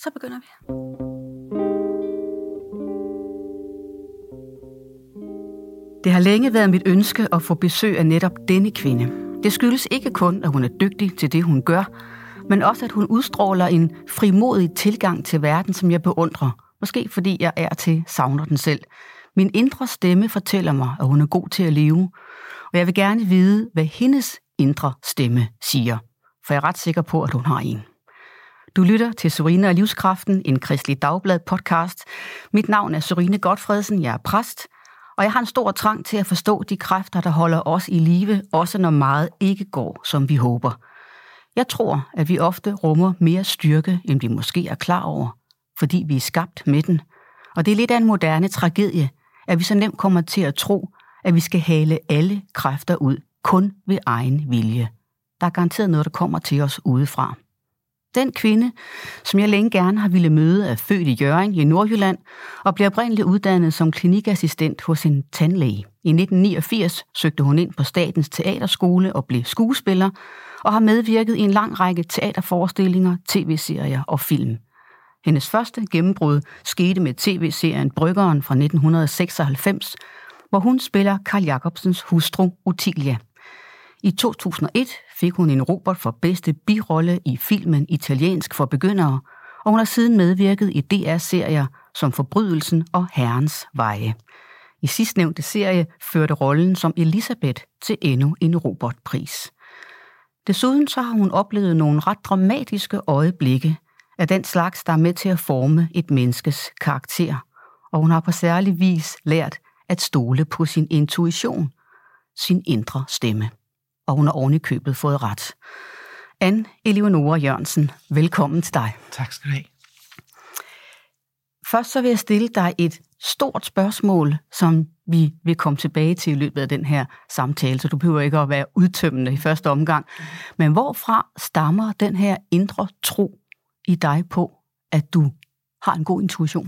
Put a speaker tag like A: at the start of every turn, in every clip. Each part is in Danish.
A: Så begynder vi. Det har længe været mit ønske at få besøg af netop denne kvinde. Det skyldes ikke kun, at hun er dygtig til det, hun gør, men også, at hun udstråler en frimodig tilgang til verden, som jeg beundrer. Måske fordi jeg er til savner den selv. Min indre stemme fortæller mig, at hun er god til at leve, og jeg vil gerne vide, hvad hendes indre stemme siger, for jeg er ret sikker på, at hun har en. Du lytter til Sørine og Livskraften, en Kristelig Dagblad podcast. Mit navn er Sørine Gotfredsen, jeg er præst, og jeg har en stor trang til at forstå de kræfter, der holder os i live, også når meget ikke går, som vi håber. Jeg tror, at vi ofte rummer mere styrke, end vi måske er klar over, fordi vi er skabt med den. Og det er lidt af en moderne tragedie, at vi så nemt kommer til at tro, at vi skal hale alle kræfter ud, kun ved egen vilje. Der er garanteret noget, der kommer til os udefra. Den kvinde, som jeg længe gerne har ville møde, er født i Hjørring i Nordjylland og blev oprindeligt uddannet som klinikassistent hos en tandlæge. I 1989 søgte hun ind på Statens Teaterskole og blev skuespiller og har medvirket i en lang række teaterforestillinger, tv-serier og film. Hendes første gennembrud skete med tv-serien Bryggeren fra 1996, hvor hun spiller Carl Jacobsens hustru Ottilia. I 2001 fik hun en Robert for bedste birolle i filmen Italiensk for begyndere, og hun har siden medvirket i DR-serier som Forbrydelsen og Herrens Veje. I sidstnævnte serie førte rollen som Elisabeth til endnu en Robert-pris. Desuden så har hun oplevet nogle ret dramatiske øjeblikke af den slags, der er med til at forme et menneskes karakter, og hun har på særlig vis lært at stole på sin intuition, sin indre stemme. Og hun har oven i købet fået ret. Anne Eleonora Jørgensen, velkommen til dig.
B: Tak skal du have.
A: Først så vil jeg stille dig et stort spørgsmål, som vi vil komme tilbage til i løbet af den her samtale, så du behøver ikke at være udtømmende i første omgang. Men hvorfra stammer den her indre tro i dig på, at du har en god intuition?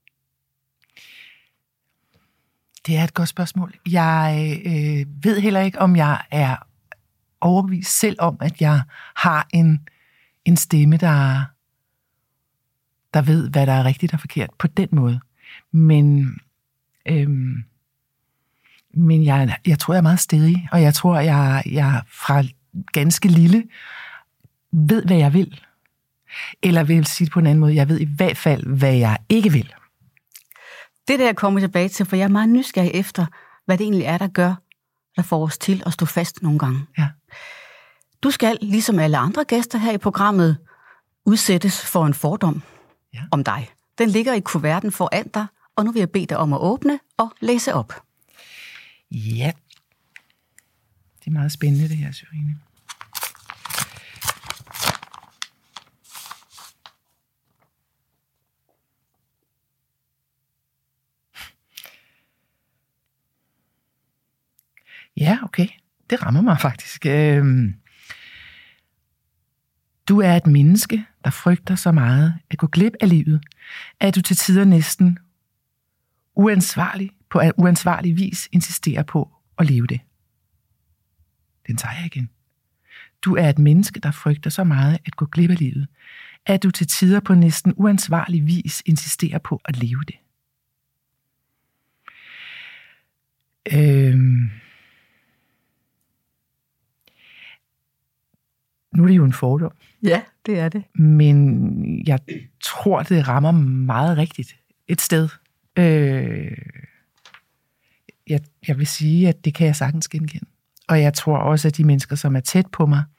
B: Det er et godt spørgsmål. Jeg ved heller ikke, om jeg er overbevist selv om, at jeg har en stemme, der ved, hvad der er rigtigt og forkert på den måde. Men jeg tror, jeg er meget stædig, og jeg tror, jeg fra ganske lille ved, hvad jeg vil. Eller vil sige det på en anden måde, jeg ved i hvert fald, hvad jeg ikke vil.
A: Det der kommer tilbage til, for jeg er meget nysgerrig efter, hvad det egentlig er, der får os til at stå fast nogle gange.
B: Ja.
A: Du skal, ligesom alle andre gæster her i programmet, udsættes for en fordom om dig. Den ligger i kuverten foran dig, og nu vil jeg bede dig om at åbne og læse op.
B: Ja, det er meget spændende det her, Sørine. Ja, okay. Det rammer mig faktisk. Du er et menneske, der frygter så meget at gå glip af livet, at du til tider næsten på uansvarlig vis insisterer på at leve det. Den tager jeg igen. Du er et menneske, der frygter så meget at gå glip af livet, at du til tider på næsten uansvarlig vis insisterer på at leve det. Nu er det jo en fordom.
A: Ja, det er det.
B: Men jeg tror, det rammer meget rigtigt et sted. Jeg vil sige, at det kan jeg sagtens genkende. Og jeg tror også, at de mennesker, som er tæt på mig,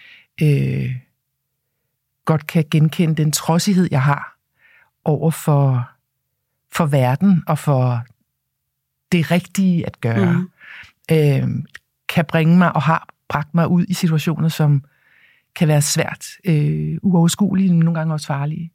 B: godt kan genkende den trodsighed, jeg har over for verden og for det rigtige at gøre. Kan bringe mig og har bragt mig ud i situationer, som kan være svært uoverskuelige, men nogle gange også farlige.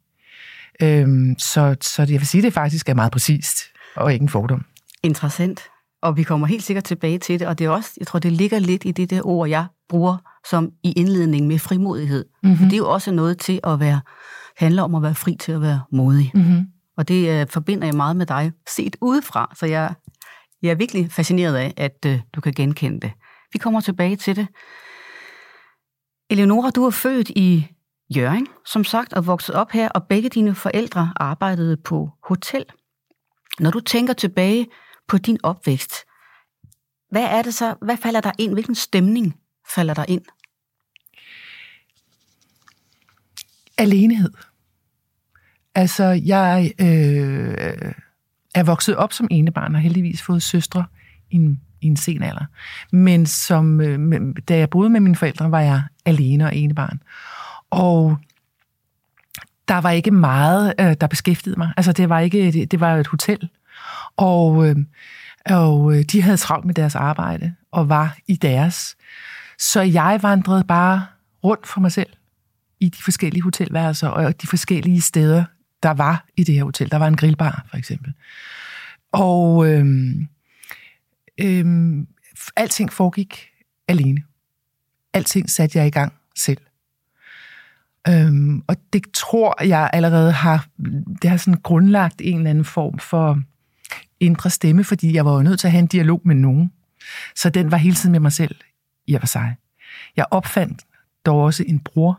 B: Så jeg vil sige, at det faktisk er meget præcist, og ikke en fordom.
A: Interessant. Og vi kommer helt sikkert tilbage til det, og det er også, jeg tror, det ligger lidt i det der ord, jeg bruger som i indledning med frimodighed. Mm-hmm. For det er jo også noget til at handler om at være fri til at være modig. Mm-hmm. Og det forbinder jeg meget med dig, set udefra, så jeg er virkelig fascineret af, at du kan genkende det. Vi kommer tilbage til det. Eleonora, du er født i Hjørring, som sagt, og vokset op her, og begge dine forældre arbejdede på hotel. Når du tænker tilbage på din opvækst, hvad er det så? Hvad falder der ind? Hvilken stemning falder der ind?
B: Alenehed. Altså, jeg er vokset op som enebarn og har heldigvis fået søstre i en sen alder. Men da jeg boede med mine forældre, var jeg alene og enebarn. Og der var ikke meget, der beskæftigede mig. Altså, det var et hotel. Og de havde travlt med deres arbejde og var i deres. Så jeg vandrede bare rundt for mig selv i de forskellige hotelværelser og de forskellige steder, der var i det her hotel. Der var en grillbar, for eksempel. Og alting foregik alene. Alting satte jeg i gang selv. Og det tror jeg allerede har sådan grundlagt en eller anden form for indre stemme, fordi jeg var jo nødt til at have en dialog med nogen. Så den var hele tiden med mig selv i og for sig. Jeg opfandt dog også en bror,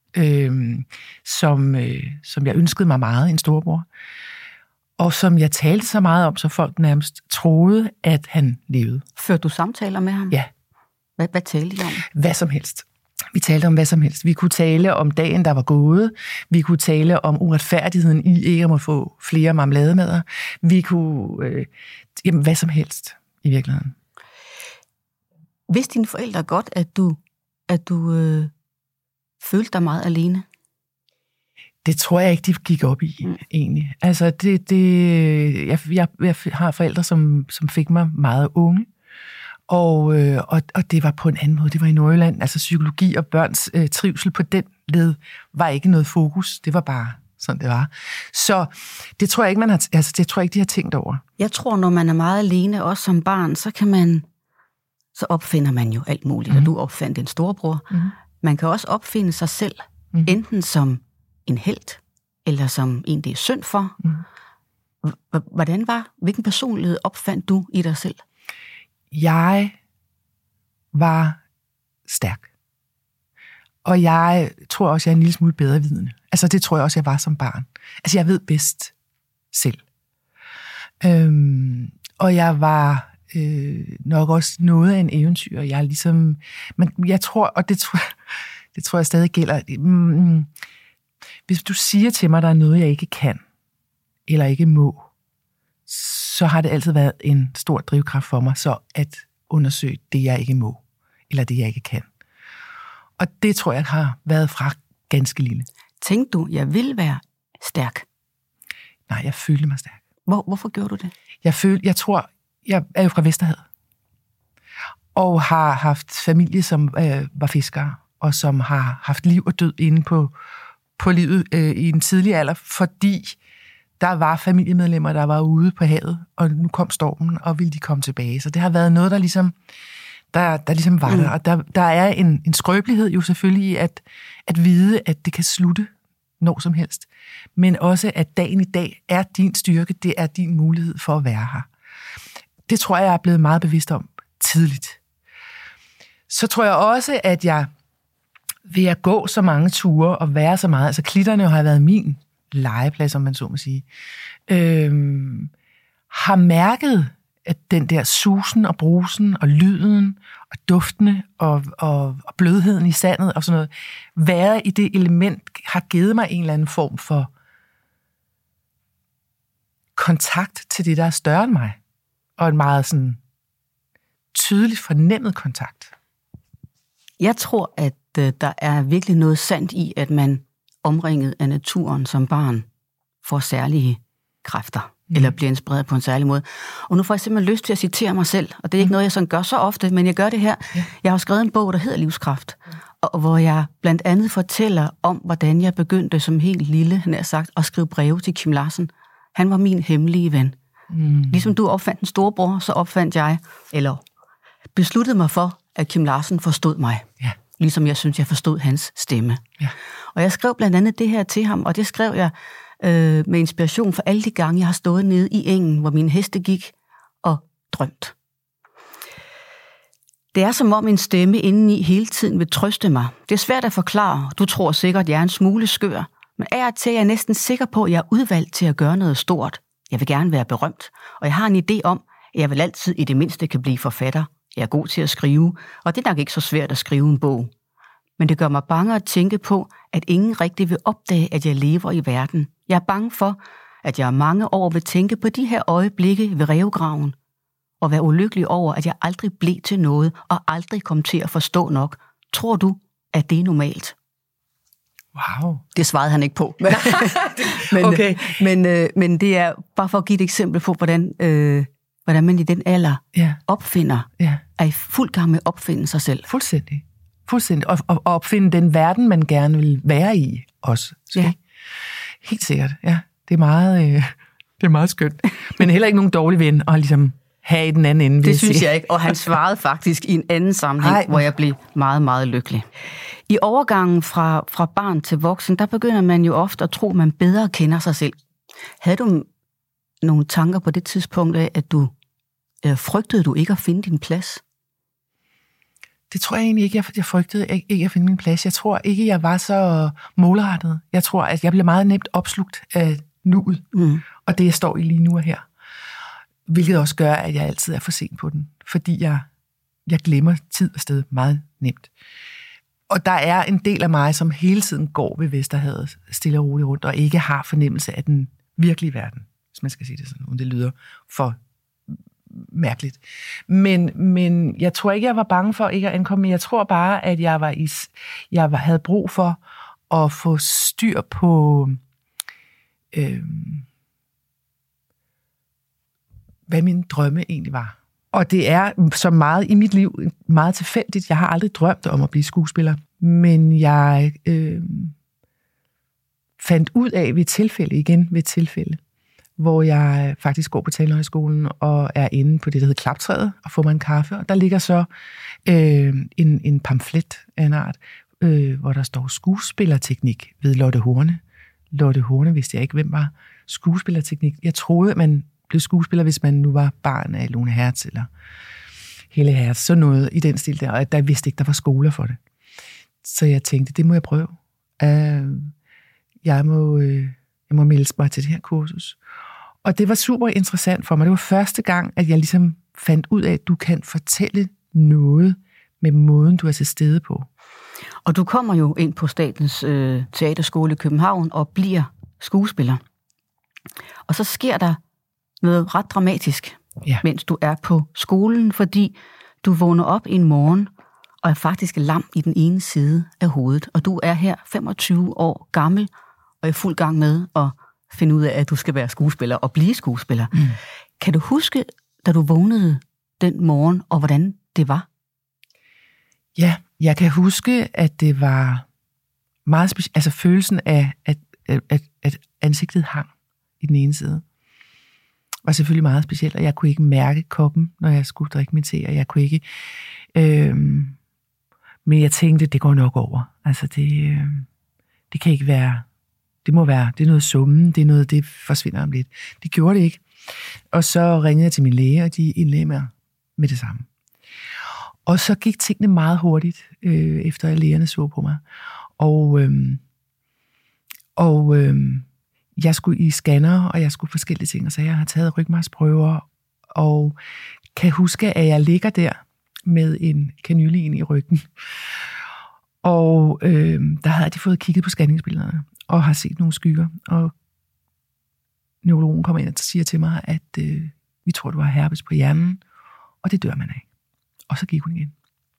B: som jeg ønskede mig meget, en storbror, og som jeg talte så meget om, så folk nærmest troede, at han levede.
A: Førte du samtaler med ham?
B: Ja.
A: Hvad talte I om?
B: Hvad som helst. Vi talte om hvad som helst. Vi kunne tale om dagen, der var gået. Vi kunne tale om uretfærdigheden i ikke at måtte få flere marmelademader. Vi kunne... hvad som helst, i virkeligheden.
A: Vidste dine forældre godt, at du følte dig meget alene?
B: Det tror jeg ikke, de gik op i, egentlig. Altså, jeg har forældre, som fik mig meget unge. Og det var på en anden måde. Det var i Nordjylland. Altså psykologi og børns trivsel på den led var ikke noget fokus. Det var bare sådan, det var. Så det tror jeg ikke, det tror jeg ikke, de har tænkt over.
A: Jeg tror, når man er meget alene, også som barn, så opfinder man jo alt muligt. Og du opfandt en storebror. Man kan også opfinde sig selv, enten som en helt, eller som en, det er synd for. Hvilken personlighed opfandt du i dig selv?
B: Jeg var stærk. Og jeg tror også, jeg er en lille smule bedrevidende. Altså, det tror jeg også, jeg var som barn. Altså, jeg ved bedst selv. Og jeg var nok også noget af en eventyr. Jeg er ligesom... Men jeg tror, og det tror jeg stadig gælder... Hvis du siger til mig, at der er noget, jeg ikke kan, eller ikke må, så har det altid været en stor drivkraft for mig, så at undersøge det, jeg ikke må, eller det, jeg ikke kan. Og det tror jeg har været fra ganske lille.
A: Tænkte du, jeg vil være stærk?
B: Nej, jeg følte mig stærk.
A: Hvorfor gjorde du det?
B: Jeg er jo fra Vesterhavet, og har haft familie, som var fiskere, og som har haft liv og død inde på livet i en tidlig alder, fordi der var familiemedlemmer, der var ude på havet, og nu kom stormen, og ville de komme tilbage. Så det har været noget, der ligesom var der. Og der er en skrøbelighed jo selvfølgelig i at vide, at det kan slutte når som helst. Men også, at dagen i dag er din styrke, det er din mulighed for at være her. Det tror jeg er blevet meget bevidst om tidligt. Så tror jeg også, at jeg ved at gå så mange ture og være så meget, altså klitterne har været min legeplads, om man så må sige, har mærket, at den der susen og brusen og lyden og duftene og blødheden i sandet og sådan noget, været i det element, har givet mig en eller anden form for kontakt til det, der er større end mig. Og en meget sådan tydeligt fornemmet kontakt. Jeg
A: tror, at der er virkelig noget sandt i, at man omringet af naturen som barn får særlige kræfter, eller bliver inspireret på en særlig måde. Og nu får jeg simpelthen lyst til at citere mig selv, og det er ikke noget, jeg sådan gør så ofte, men jeg gør det her. Ja. Jeg har skrevet en bog, der hedder Livskraft, og hvor jeg blandt andet fortæller om, hvordan jeg begyndte som helt lille, nær sagt, at skrive breve til Kim Larsen. Han var min hemmelige ven. Ligesom du opfandt en storebror, så opfandt jeg, eller besluttede mig for, at Kim Larsen forstod mig. Ja. Ligesom jeg synes, jeg forstod hans stemme. Ja. Og jeg skrev blandt andet det her til ham, og det skrev jeg med inspiration for alle de gange, jeg har stået nede i engen, hvor mine heste gik og drømt. Det er som om en stemme indeni hele tiden vil trøste mig. Det er svært at forklare. Du tror sikkert, jeg er en smule skør. Men af og til er jeg næsten sikker på, at jeg er udvalgt til at gøre noget stort. Jeg vil gerne være berømt, og jeg har en idé om, at jeg vil altid i det mindste kan blive forfatter. Jeg er god til at skrive, og det er nok ikke så svært at skrive en bog. Men det gør mig bange at tænke på, at ingen rigtig vil opdage, at jeg lever i verden. Jeg er bange for, at jeg mange år vil tænke på de her øjeblikke ved rævegraven, og være ulykkelig over, at jeg aldrig blev til noget, og aldrig kom til at forstå nok. Tror du, at det er normalt?
B: Wow.
A: Det svarede han ikke på.
B: Okay.
A: Men det er bare for at give et eksempel på, hvordan man i den alder opfinder, er i fuld gang med at opfinde sig selv.
B: Fuldstændig. Og opfinde den verden, man gerne vil være i også. Ja. Helt sikkert, ja. Det er meget skønt. Men heller ikke nogen dårlig ven at ligesom have i den anden ende.
A: Det synes jeg ikke, og han svarede faktisk i en anden sammenhæng, hvor jeg blev meget, meget lykkelig. I overgangen fra barn til voksen, der begynder man jo ofte at tro, at man bedre kender sig selv. Havde du nogle tanker på det tidspunkt af, at du frygtede du ikke at finde din plads?
B: Det tror jeg egentlig ikke. Jeg frygtede ikke at finde min plads. Jeg tror ikke, jeg var så målrettet. Jeg tror, at jeg bliver meget nemt opslugt af nuet, og det, jeg står i lige nu og her. Hvilket også gør, at jeg altid er for sent på den, fordi jeg glemmer tid og sted meget nemt. Og der er en del af mig, som hele tiden går ved Vesterhavet stille og roligt rundt, og ikke har fornemmelse af den virkelige verden, hvis man skal sige det sådan, uden det lyder for mærkeligt. Men jeg tror ikke, jeg var bange for ikke at ankomme, men jeg tror bare, at jeg havde brug for at få styr på, hvad mine drømme egentlig var. Og det er så meget i mit liv meget tilfældigt. Jeg har aldrig drømt om at blive skuespiller, men jeg fandt ud af ved et tilfælde, hvor jeg faktisk går på Teaterhøjskolen og er inde på det, der hedder Klaptræet, og får mig en kaffe. Og der ligger så en pamflet af en art, hvor der står skuespillerteknik ved Lotte Horne. Lotte Horne vidste jeg ikke, hvem var skuespillerteknik. Jeg troede, at man blev skuespiller, hvis man nu var barn af Lone Hertz eller Helle Hertz, så noget i den stil der, og der vidste ikke, der var skoler for det. Så jeg tænkte, det må jeg prøve. Jeg må melde mig til det her kursus. Og det var super interessant for mig. Det var første gang, at jeg ligesom fandt ud af, at du kan fortælle noget med måden, du er til stede på. Og
A: du kommer jo ind på Statens Teaterskole i København og bliver skuespiller. Og så sker der noget ret dramatisk, mens du er på skolen, fordi du vågner op en morgen og er faktisk lam i den ene side af hovedet. Og du er her 25 år gammel og er fuld gang med at finde ud af, at du skal være skuespiller og blive skuespiller. Kan du huske, da du vågnede den morgen, og hvordan det var?
B: Ja, jeg kan huske, at det var meget specielt, altså følelsen af, at ansigtet hang i den ene side, var selvfølgelig meget specielt, og jeg kunne ikke mærke koppen, når jeg skulle drikke min te, og jeg kunne ikke, men jeg tænkte, det går nok over. Altså det kan ikke være, det må være, det er noget summen, det er noget, det forsvinder om lidt. Det gjorde det ikke. Og så ringede jeg til min læge, og de indlagde mig med det samme. Og så gik tingene meget hurtigt, efter at lægerne så på mig. Og jeg skulle i scanner, og jeg skulle forskellige ting, så jeg har taget rygmarvsprøver, og kan huske, at jeg ligger der med en kanyle ind i ryggen. Og der havde de fået kigget på scanningsbillederne, og har set nogle skygger, og neurologen kommer ind og siger til mig, at vi tror, du har herpes på hjernen, og det dør man af. Og så gik hun igen.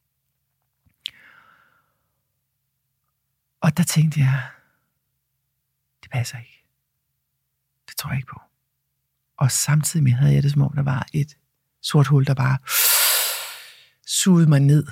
B: Og der tænkte jeg, det passer ikke. Det tror jeg ikke på. Og samtidig med havde jeg det, som om der var et sort hul, der bare sugede mig ned.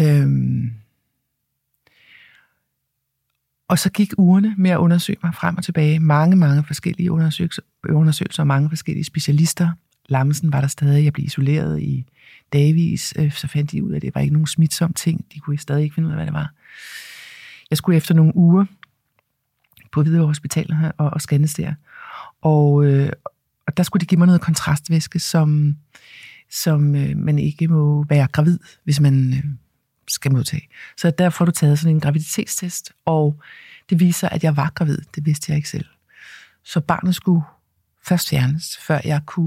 B: Og så gik ugerne med at undersøge mig frem og tilbage. Mange forskellige undersøgelser og mange forskellige specialister. Lammelsen var der stadig. Jeg blev isoleret i dagvis. Så fandt de ud af, at det var ikke nogen smitsom ting. De kunne stadig ikke finde ud af, hvad det var. Jeg skulle efter nogle uger på Hvidovre Hospital og scannes der. Og der skulle de give mig noget kontrastvæske, som som man ikke må være gravid, hvis man skal modtage. Så der får du taget sådan en graviditetstest, og det viser, at jeg var gravid. Det vidste jeg ikke selv. Så barnet skulle først fjernes, før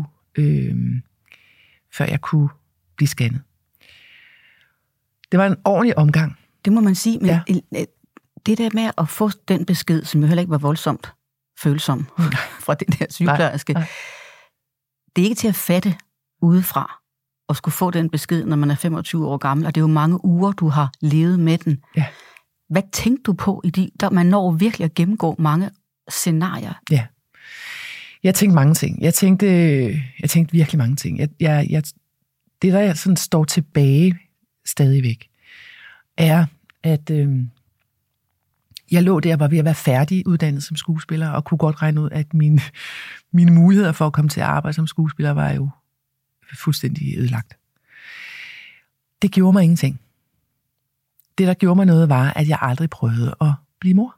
B: jeg kunne blive scannet. Det var en ordentlig omgang.
A: Det må man sige, men det der med at få den besked, som jo heller ikke var voldsomt følsom fra den der sygeplejerske,
B: Nej.
A: det er ikke til at fatte udefra at skulle få den besked, når man er 25 år gammel, og det er jo mange uger, du har levet med den.
B: Ja.
A: Hvad tænkte du på man når virkelig at gennemgå mange scenarier?
B: Ja. Jeg tænkte mange ting. Jeg tænkte virkelig mange ting. Det, der sådan står tilbage stadigvæk, er, at jeg lå der, var ved at være færdig uddannet som skuespiller, og kunne godt regne ud, at mine muligheder for at komme til at arbejde som skuespiller var jo fuldstændig ødelagt. Det gjorde mig ingenting. Det, der gjorde mig noget, var, at jeg aldrig prøvede at blive mor.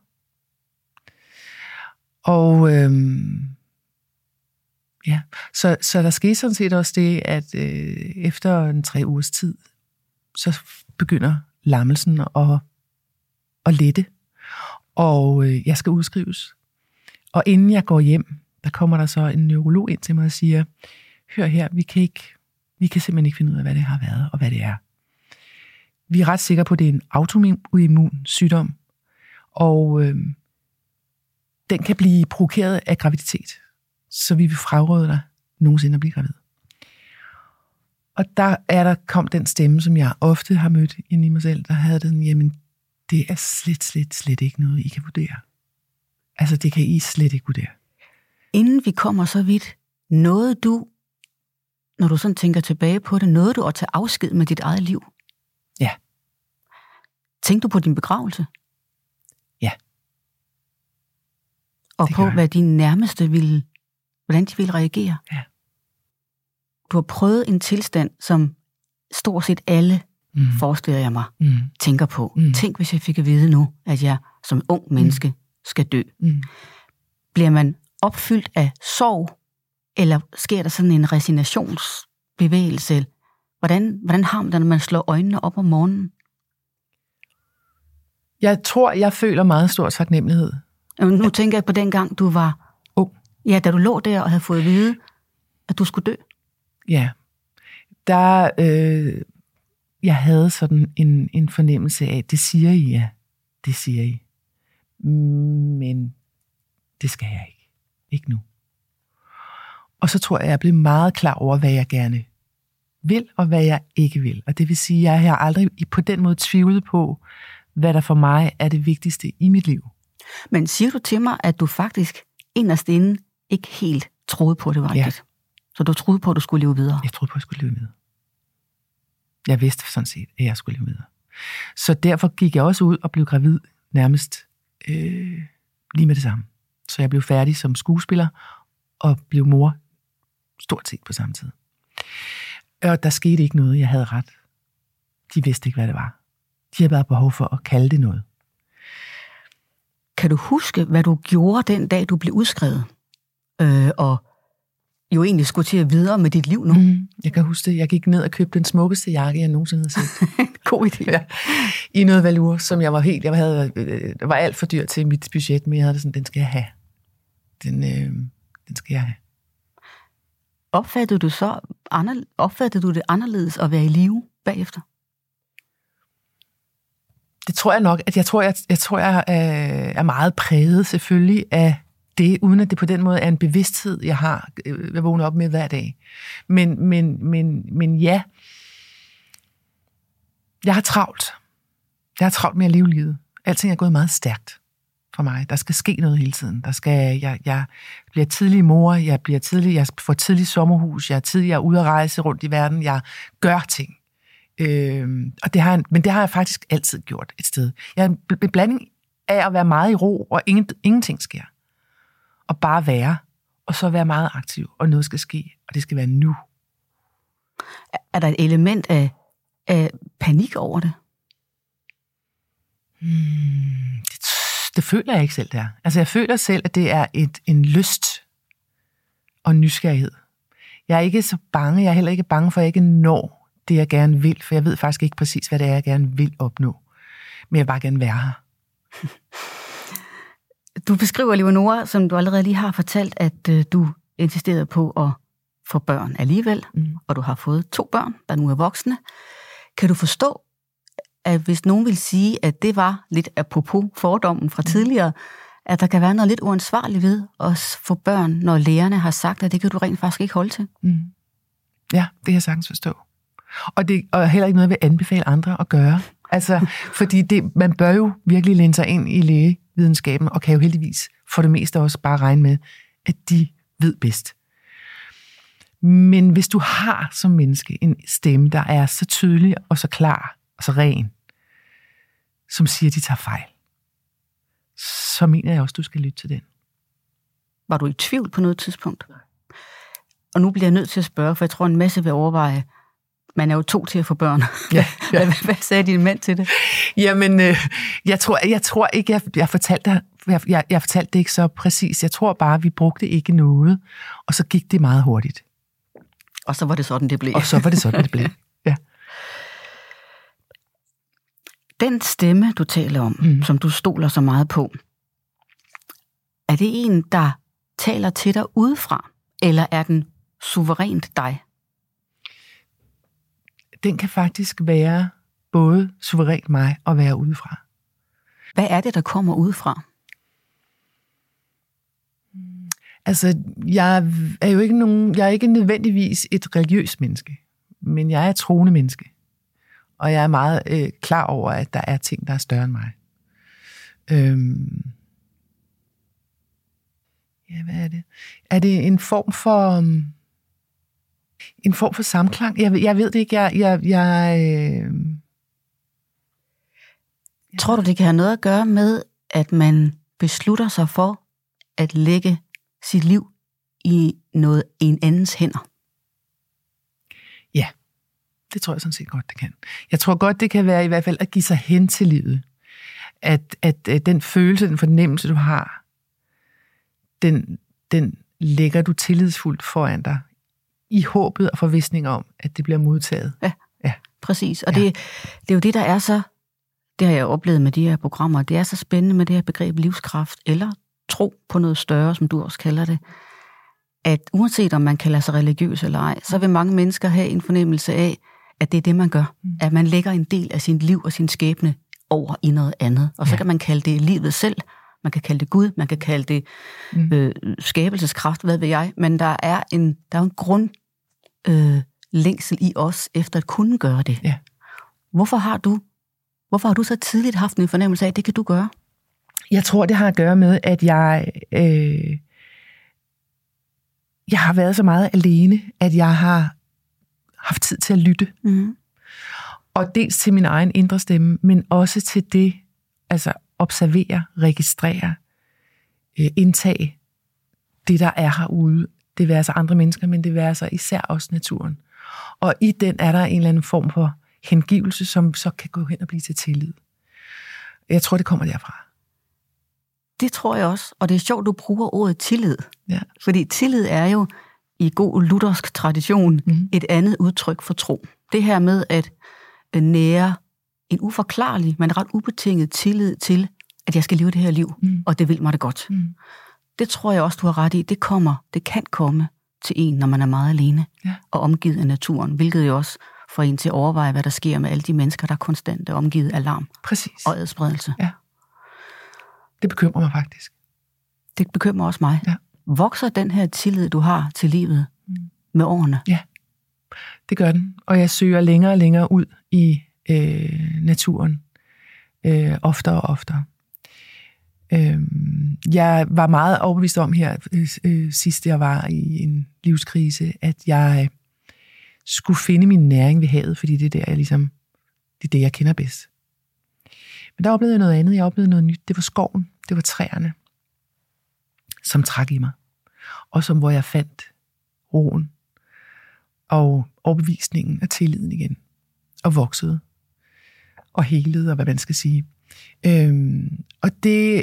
B: Og så der skete sådan set også det, at efter en 3 ugers tid, så begynder lammelsen at lette. Og jeg skal udskrives. Og inden jeg går hjem, der kommer der så en neurolog ind til mig og siger, hør her, vi kan simpelthen ikke finde ud af, hvad det har været og hvad det er. Vi er ret sikre på, at det er en autoimmun sygdom, og den kan blive provokeret af graviditet. Så vi vil fraråde dig nogensinde at blive gravid. Og der kom den stemme, som jeg ofte har mødt inde i mig selv, der havde den, jamen, det er slet ikke noget, I kan vurdere. Altså, det kan I slet ikke vurdere.
A: Inden vi kommer så vidt, nåede du, når du sådan tænker tilbage på det, nåede du at tage afsked med dit eget liv?
B: Ja.
A: Tænkte du på din begravelse?
B: Ja.
A: Og på, hvad dine nærmeste hvordan de ville reagere?
B: Ja.
A: Du har prøvet en tilstand, som stort set alle, forestiller jeg mig, tænker på. Tænk, hvis jeg fik at vide nu, at jeg som ung menneske skal dø. Bliver man opfyldt af sorg, eller sker der sådan en resignationsbevægelse? Hvordan har man det, når man slår øjnene op om morgenen?
B: Jeg tror, jeg føler meget stor taknemmelighed.
A: Nu tænker jeg på den gang, du var
B: ung.
A: Ja, da du lå der og havde fået at vide, at du skulle dø.
B: Ja. Jeg havde sådan en fornemmelse af, det siger I, ja. Det siger I. Men det skal jeg ikke. Ikke nu. Og så tror jeg, jeg blev meget klar over, hvad jeg gerne vil, og hvad jeg ikke vil. Og det vil sige, at jeg har aldrig på den måde tvivlet på, hvad der for mig er det vigtigste i mit liv.
A: Men siger du til mig, at du faktisk inderst inde ikke helt troede på, at det var rigtigt? Så du troede på, at du skulle leve videre?
B: Jeg troede på, at jeg skulle leve videre. Jeg vidste sådan set, at jeg skulle leve videre. Så derfor gik jeg også ud og blev gravid nærmest lige med det samme. Så jeg blev færdig som skuespiller og blev mor stort set på samme tid. Og der skete ikke noget, jeg havde ret. De vidste ikke, hvad det var. De havde bare behov for at kalde det noget.
A: Kan du huske, hvad du gjorde den dag, du blev udskrevet? Og jo egentlig skulle til at videre med dit liv nu?
B: Jeg kan huske det. Jeg gik ned og købte den smukkeste jakke, jeg nogensinde havde set.
A: God idé.
B: Ja. I noget valur, som jeg var det var alt for dyrt til mit budget, men jeg havde det sådan, den skal jeg have. Den skal jeg have.
A: Opfattede du det anderledes at være i live bagefter?
B: Det tror jeg nok, at jeg er meget præget selvfølgelig af det, uden at det på den måde er en bevidsthed, jeg vågner op med hver dag. Men ja, jeg har travlt. Jeg har travlt med at leve livet. Alting er gået meget stærkt for mig. Der skal ske noget hele tiden. Jeg bliver tidlig mor, jeg får tidlig sommerhus, jeg er ude at rejse rundt i verden, jeg gør ting. Men det har jeg faktisk altid gjort et sted. Jeg er en blanding af at være meget i ro, og ingenting sker. Og bare være, og så være meget aktiv, og noget skal ske, og det skal være nu.
A: Er der et element af panik over det?
B: Det føler jeg ikke selv, der. Altså, jeg føler selv, at det er en lyst og en nysgerrighed. Jeg er ikke så bange. Jeg er heller ikke bange for, at jeg ikke når det, jeg gerne vil, for jeg ved faktisk ikke præcis, hvad det er, jeg gerne vil opnå. Men jeg vil bare gerne være her.
A: Du beskriver, Leonora, som du allerede lige har fortalt, at du insisterede på at få børn alligevel, og du har fået 2 børn, der nu er voksne. Kan du forstå, at hvis nogen vil sige, at det var lidt apropos fordommen fra tidligere, at der kan være noget lidt uansvarligt ved at få børn, når lægerne har sagt, at det kan du rent faktisk ikke holde til?
B: Ja, det kan jeg sagtens forstå. Og heller ikke noget, jeg vil anbefale andre at gøre. Altså, fordi man bør jo virkelig læne sig ind i lægevidenskaben, og kan jo heldigvis for det meste også bare regne med, at de ved bedst. Men hvis du har som menneske en stemme, der er så tydelig og så klar og så ren, som siger, at de tager fejl, så mener jeg også, at du skal lytte til den.
A: Var du i tvivl på noget tidspunkt? Nej. Og nu bliver jeg nødt til at spørge, for jeg tror, en masse vil overveje, man er jo 2 til at få børn. Ja. Hvad sagde din mand til det?
B: Jamen, jeg tror ikke, jeg fortalte dig, jeg fortalte det ikke så præcis. Jeg tror bare, vi brugte ikke noget, og så gik det meget hurtigt.
A: Og så var det sådan, det blev.
B: Ja.
A: Den stemme, du taler om, som du stoler så meget på, er det en, der taler til dig udefra, eller er den suverænt dig?
B: Den kan faktisk være både suverænt mig og være udefra.
A: Hvad er det, der kommer udefra?
B: Altså, jeg er ikke nødvendigvis et religiøst menneske, men jeg er et troende menneske. Og jeg er meget klar over, at der er ting, der er større end mig. Ja, hvad er det? Er det en form for samklang? Jeg ved det ikke.
A: Tror du, det kan have noget at gøre med, at man beslutter sig for at lægge sit liv i en andens hænder?
B: Ja, det tror jeg sådan set godt, det kan. Jeg tror godt, det kan være i hvert fald at give sig hen til livet. At den følelse, den fornemmelse, du har, den lægger du tillidsfuldt foran dig, i håbet og forvisning om, at det bliver modtaget.
A: Ja. Præcis. Og det er jo det, der er så, det har jeg oplevet med de her programmer, det er så spændende med det her begreb livskraft, eller tro på noget større, som du også kalder det, at uanset om man kalder sig religiøs eller ej, så vil mange mennesker have en fornemmelse af, at det er det, man gør. At man lægger en del af sit liv og sin skæbne over i noget andet. Og så kan man kalde det livet selv, man kan kalde det Gud, man kan kalde det skabelseskraft, hvad ved jeg, men der er en længsel i os efter at kunne gøre det.
B: Ja.
A: Hvorfor har du så tidligt haft en fornemmelse af, at det kan du gøre?
B: Jeg tror, det har at gøre med, at jeg har været så meget alene, at jeg har haft tid til at lytte. Og dels til min egen indre stemme, men også til det, altså observere, registrere, indtage det, der er herude. Det vil altså andre mennesker, men det vil altså især også naturen. Og i den er der en eller anden form for hengivelse, som så kan gå hen og blive til tillid. Jeg tror, det kommer derfra.
A: Det tror jeg også, og det er sjovt, du bruger ordet tillid.
B: Ja.
A: Fordi tillid er jo i god luthersk tradition et andet udtryk for tro. Det her med at nære en uforklarlig, men ret ubetinget tillid til, at jeg skal leve det her liv, og det vil mig det godt. Det tror jeg også, du har ret i. Det kan komme til en, når man er meget alene og omgivet af naturen, hvilket jo også får en til at overveje, hvad der sker med alle de mennesker, der konstant er omgivet af larm og adspredelse.
B: Ja. Det bekymrer mig faktisk.
A: Det bekymrer også mig.
B: Ja.
A: Vokser den her tillid, du har til livet med årene?
B: Ja, det gør den. Og jeg søger længere og længere ud i naturen. Oftere og oftere. Jeg var meget overbevist om her, sidst jeg var i en livskrise, at jeg skulle finde min næring ved havet, fordi det er det, jeg kender bedst. Men der oplevede jeg noget andet. Jeg oplevede noget nyt. Det var skoven. Det var træerne, som trak i mig. Og hvor jeg fandt roen og overbevisningen og tilliden igen. Og voksede. Og helede, og hvad man skal sige. Og det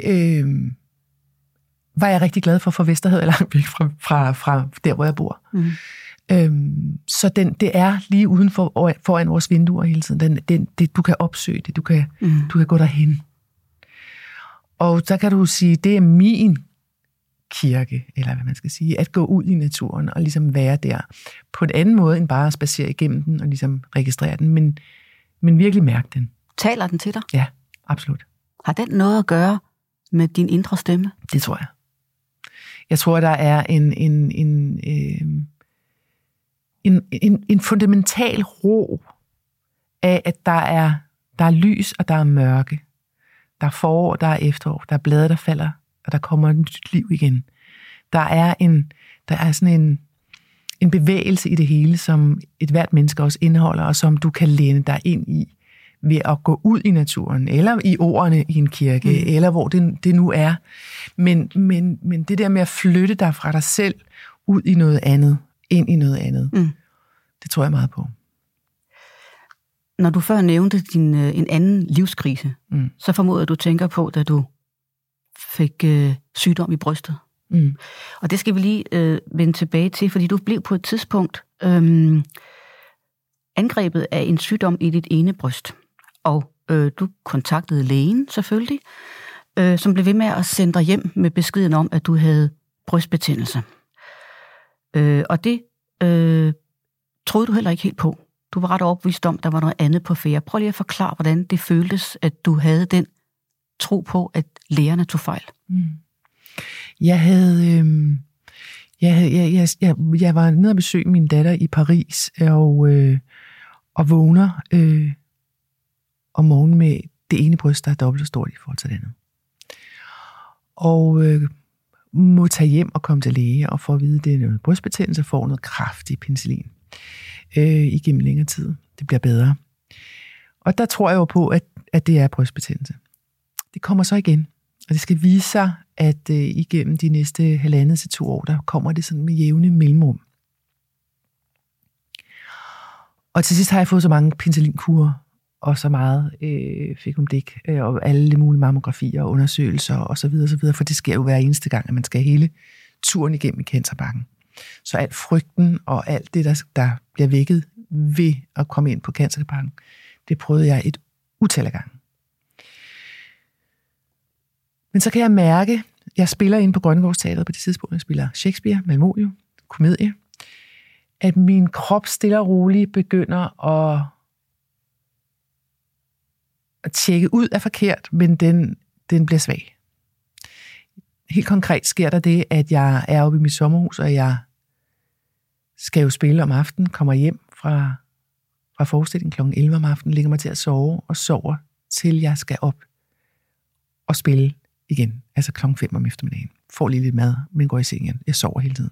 B: var jeg rigtig glad for Vesterhavet, langt væk fra der, hvor jeg bor. Så det er lige udenfor foran vores vinduer hele tiden. Du kan opsøge det, du kan gå derhen. Og så kan du sige, det er min kirke, eller hvad man skal sige, at gå ud i naturen og ligesom være der på en anden måde, end bare at spacere igennem den og ligesom registrere den, men virkelig mærke den.
A: Taler den til dig?
B: Ja, absolut. Har
A: den noget at gøre med din indre stemme?
B: Det tror jeg. Jeg tror, der er en fundamental ro af, at der er lys, og der er mørke. Der er forår, der er efterår, der er blade, der falder, og der kommer et nyt liv igen. Der er sådan en bevægelse i det hele, som et hvert menneske også indeholder, og som du kan læne dig ind i ved at gå ud i naturen, eller i ordene i en kirke, eller hvor det nu er. Men det der med at flytte dig fra dig selv ud i noget andet, ind i noget andet, det tror jeg meget på.
A: Når du før nævnte en anden livskrise, så formoder du tænker på, da du fik sygdom i brystet. Og det skal vi lige vende tilbage til, fordi du blev på et tidspunkt angrebet af en sygdom i dit ene bryst. Og du kontaktede lægen selvfølgelig, som blev ved med at sende dig hjem med beskeden om, at du havde brystbetændelse. Og det troede du heller ikke helt på. Du var ret overbevist om, at der var noget andet på færde. Prøv lige at forklare, hvordan det føltes, at du havde den tro på, at lægerne tog fejl.
B: Jeg var nede og besøge min datter i Paris, og vågner om morgenen med det ene bryst, der er dobbelt så stort i forhold til det andet. Og må tage hjem og komme til læge og få at vide, at det er noget brystbetændelse, får noget kraftig penicillin igennem længere tid. Det bliver bedre. Og der tror jeg jo på, at det er brystbetændelse. Det kommer så igen, og det skal vise sig, at igennem de næste 1,5 til 2 år, der kommer det sådan med jævne mellemrum. Og til sidst har jeg fået så mange penicillinkurer, og så meget fikumdik, og alle mulige mammografier og undersøgelser osv., for det sker jo hver eneste gang, at man skal hele turen igennem i cancerbakken. Så alt frygten og alt det, der bliver vækket ved at komme ind på cancerbakken, det prøvede jeg et utal af gange. Men så kan jeg mærke, jeg spiller inde på Grønnegårdsteatret på det tidspunkt, jeg spiller Shakespeare, Malmolio, komedie, at min krop stille og roligt begynder at tjekke ud af forkert, men den bliver svag. Helt konkret sker der det, at jeg er oppe i mit sommerhus, og jeg skal jo spille om aftenen, kommer hjem fra forestillingen kl. 11 om aftenen, ligger mig til at sove, og sover til jeg skal op og spille igen, altså kl. 5 om eftermiddagen. Får lige lidt mad, men går i seng igen. Jeg sover hele tiden.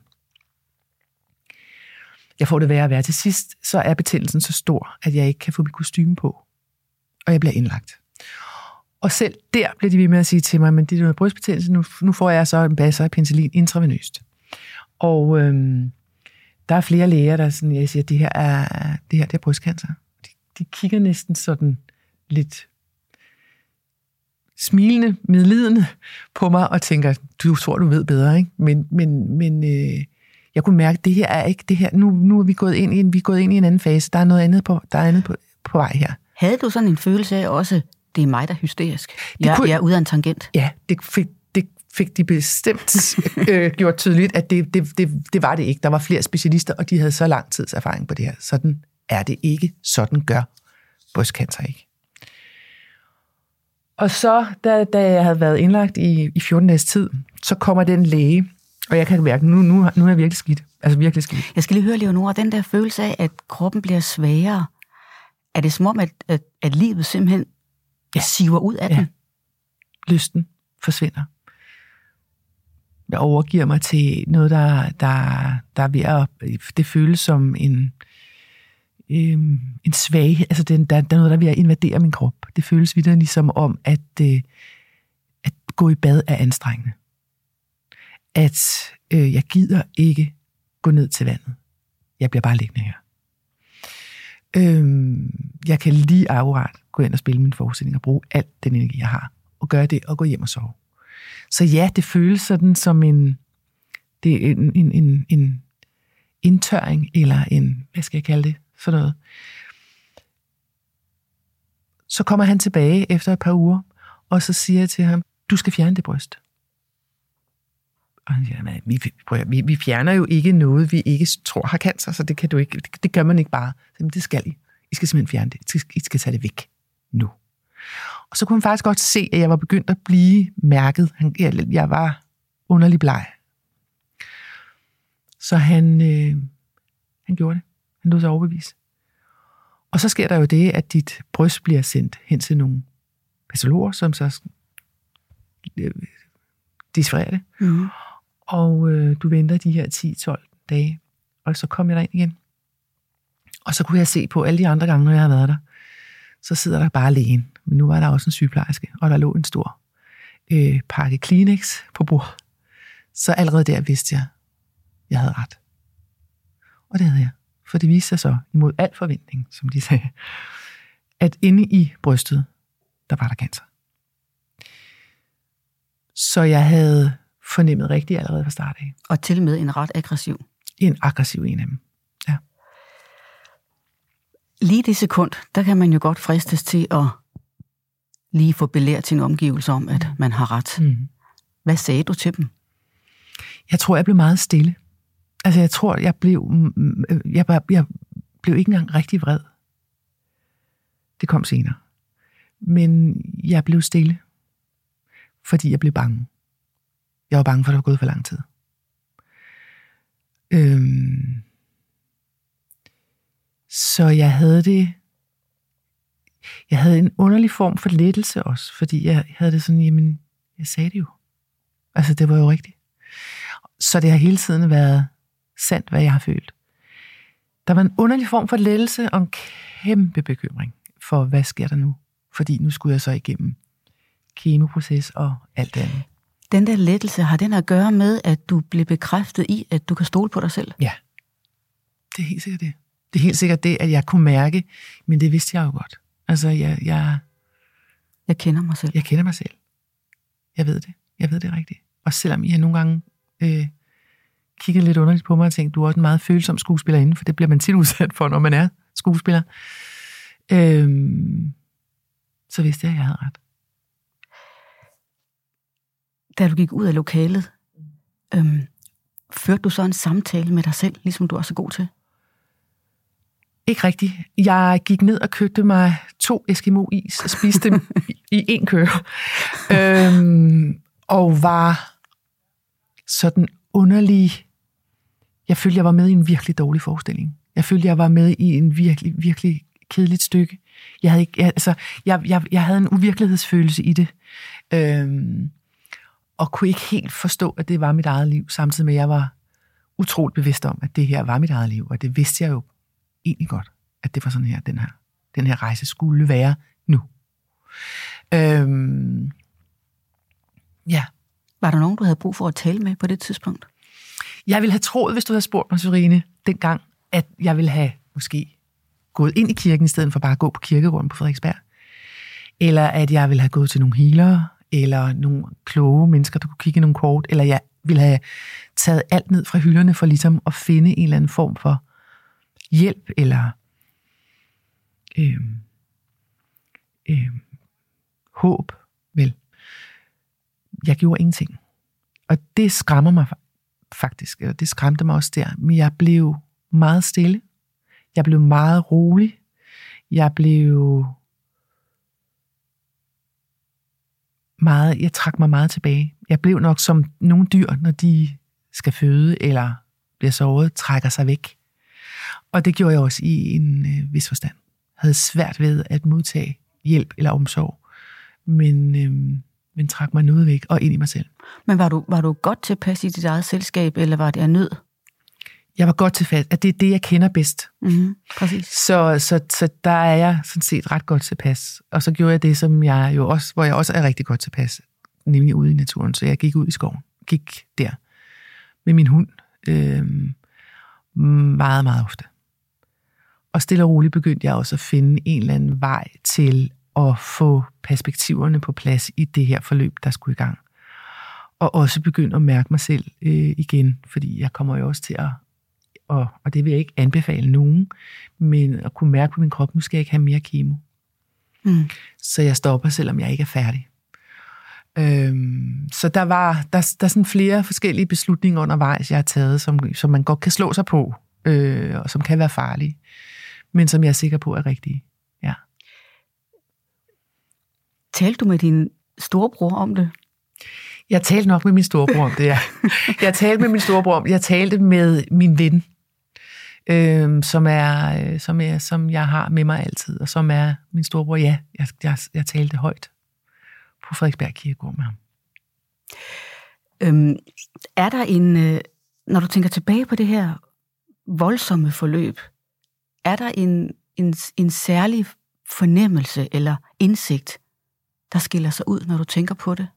B: Jeg får det værre at være. Til sidst, så er betændelsen så stor, at jeg ikke kan få mit kostume på, og jeg bliver indlagt. Og selv der bliver de ved med at sige til mig, men det er noget brystbetændelse, nu får jeg så en basse af penicillin intravenøst. Og der er flere læger, der sådan, jeg siger, det her er brystcancer. De kigger næsten sådan lidt smilende, medlidende på mig og tænker, du tror, du ved bedre, ikke? Men jeg kunne mærke, at det her er ikke det her. Nu er vi gået ind i en anden fase. Der er noget andet på vej her.
A: Havde du sådan en følelse af også, det er mig, der er hysterisk? Jeg er ude af en tangent.
B: Ja, det fik de bestemt gjort tydeligt, at det var det ikke. Der var flere specialister, og de havde så lang tids erfaring på det her. Sådan er det ikke. Sådan gør brystcancer ikke. Og så, da jeg havde været indlagt i 14 dages tid, så kommer den læge, og jeg kan mærke, nu er jeg virkelig skidt. Altså virkelig skidt.
A: Jeg skal lige høre, Leonora, den der følelse af, at kroppen bliver svagere, er det som om, at livet simpelthen siver ud af den?
B: Lysten forsvinder. Jeg overgiver mig til noget, der er ved at... Det føles som en svaghed. Altså, der er noget, der er ved at invadere min krop. Det føles videre ligesom om, at gå i bad er anstrengende. At jeg gider ikke gå ned til vandet. Jeg bliver bare liggende her. Jeg kan lige akkurat gå ind og spille min forestilling og bruge alt den energi, jeg har, og gøre det og gå hjem og sove. Så ja, det føles sådan som en indtørring, eller en, hvad skal jeg kalde det, sådan noget. Så kommer han tilbage efter et par uger, og så siger jeg til ham, du skal fjerne det bryst. Og han siger, vi fjerner jo ikke noget, vi ikke tror har cancer, så det kan du ikke, det gør man ikke bare. Så, det skal I. I skal simpelthen fjerne det. I skal tage det væk nu. Og så kunne han faktisk godt se, at jeg var begyndt at blive mærket. Jeg var underlig bleg. Så han gjorde det. Han lod sig overbevise. Og så sker der jo det, at dit bryst bliver sendt hen til nogle patologer, som så desfererer det. Mm. Og du venter de her 10-12 dage. Og så kom jeg derind igen. Og så kunne jeg se på alle de andre gange, når jeg havde været der. Så sidder der bare lægen. Men nu var der også en sygeplejerske, og der lå en stor pakke Kleenex på bordet. Så allerede der vidste jeg havde ret. Og det havde jeg. For det viste sig så, imod al forventning, som de sagde, at inde i brystet, der var der cancer. Så jeg havde fornemmet rigtigt allerede fra start af.
A: Og til med en ret aggressiv.
B: En aggressiv en af dem, ja.
A: Lige det sekund, der kan man jo godt fristes til at lige få belært sin omgivelse om, at man har ret. Mm. Hvad sagde du til dem?
B: Jeg tror, jeg blev meget stille. Altså, jeg tror, jeg blev ikke engang rigtig vred. Det kom senere. Men jeg blev stille, fordi jeg blev bange. Jeg var bange for, at det var gået for lang tid. Så jeg havde en underlig form for lettelse også, fordi jeg havde det sådan, jamen, jeg sagde det jo. Altså, det var jo rigtigt. Så det har hele tiden været sandt, hvad jeg har følt. Der var en underlig form for lettelse og en kæmpe bekymring for, hvad sker der nu? Fordi nu skulle jeg så igennem kemoproces og alt det andet.
A: Den der lettelse, har den at gøre med, at du blev bekræftet i, at du kan stole på dig selv?
B: Ja, det er helt sikkert det. Det er helt sikkert det, at jeg kunne mærke, men det vidste jeg jo godt. Altså,
A: jeg kender mig selv.
B: Jeg kender mig selv. Jeg ved det. Jeg ved det rigtigt. Og selvom I har nogle gange kigget lidt underligt på mig og tænkt, du er også en meget følsom skuespillerinde, for det bliver man tit udsat for, når man er skuespiller. Så vidste jeg, at jeg havde ret.
A: Da du gik ud af lokalet, førte du så en samtale med dig selv, ligesom du er så god til?
B: Ikke rigtigt. Jeg gik ned og købte mig 2 Eskimo-is og spiste dem i én køre. Og var sådan underlig. Jeg følte, jeg var med i en virkelig dårlig forestilling. Jeg følte, jeg var med i en virkelig, virkelig kedeligt stykke. Jeg havde en uvirkelighedsfølelse i det. Og kunne ikke helt forstå, at det var mit eget liv, samtidig med, at jeg var utroligt bevidst om, at det her var mit eget liv. Og det vidste jeg jo egentlig godt, at det var sådan her, den her rejse skulle være nu. Ja.
A: Var der nogen, du havde brug for at tale med på det tidspunkt?
B: Jeg ville have troet, hvis du havde spurgt mig, Sørine, dengang, at jeg ville have måske gået ind i kirken, i stedet for bare at gå på kirkegården på Frederiksberg. Eller at jeg ville have gået til nogle healere, eller nogle kloge mennesker, der kunne kigge i nogle kort, eller jeg ville have taget alt ned fra hylderne for ligesom at finde en eller anden form for hjælp, eller håb, vel. Jeg gjorde ingenting. Og det skræmmer mig faktisk, eller det skræmte mig også der, men jeg blev meget stille. Jeg blev meget rolig. Jeg trak mig meget tilbage. Jeg blev nok som nogle dyr, når de skal føde eller bliver såret, trækker sig væk. Og det gjorde jeg også i en vis forstand. Jeg havde svært ved at modtage hjælp eller omsorg, men trak mig noget væk og ind i mig selv.
A: Men var du godt tilpas i dit eget selskab, eller var det af nød?
B: Jeg var godt tilpas, at det er det, jeg kender bedst.
A: Mm-hmm, præcis.
B: Så der er jeg sådan set ret godt tilpas. Og så gjorde jeg det, som jeg jo også, hvor jeg også er rigtig godt tilpas, nemlig ude i naturen. Så jeg gik ud i skoven, gik der med min hund meget, meget ofte. Og stille og roligt begyndte jeg også at finde en eller anden vej til at få perspektiverne på plads i det her forløb, der skulle i gang. Og også begynde at mærke mig selv igen, fordi jeg kommer jo også til og det vil jeg ikke anbefale nogen, men at kunne mærke på min krop, nu skal jeg ikke have mere kemo. Så jeg stopper, selvom jeg ikke er færdig. Så der er sådan flere forskellige beslutninger undervejs, jeg har taget, som man godt kan slå sig på, og som kan være farlige, men som jeg er sikker på er rigtige. Ja.
A: Talte du med din storebror om det?
B: Jeg talte nok med min storebror om det, ja. Jeg talte med min ven, som jeg har med mig altid, og som er min storebror. Ja, jeg talte højt på Frederiksberg Kirkegård med ham.
A: Er der når du tænker tilbage på det her voldsomme forløb, er der en særlig fornemmelse eller indsigt, der skiller sig ud, når du tænker på det?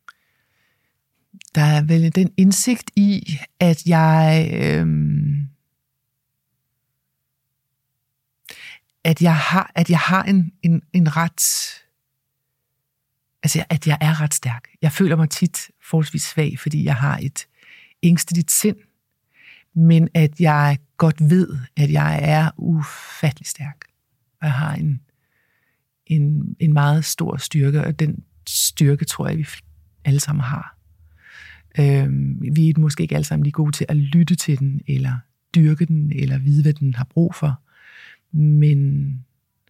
B: Der er vel den indsigt i, at jeg har en ret, altså at jeg er ret stærk. Jeg føler mig tit forholdsvis svag, fordi jeg har et ængsteligt sind, men at jeg godt ved, at jeg er ufattelig stærk. Og jeg har en meget stor styrke, og den styrke tror jeg, vi alle sammen har. Vi er måske ikke alle sammen lige gode til at lytte til den, eller dyrke den, eller vide, hvad den har brug for. Men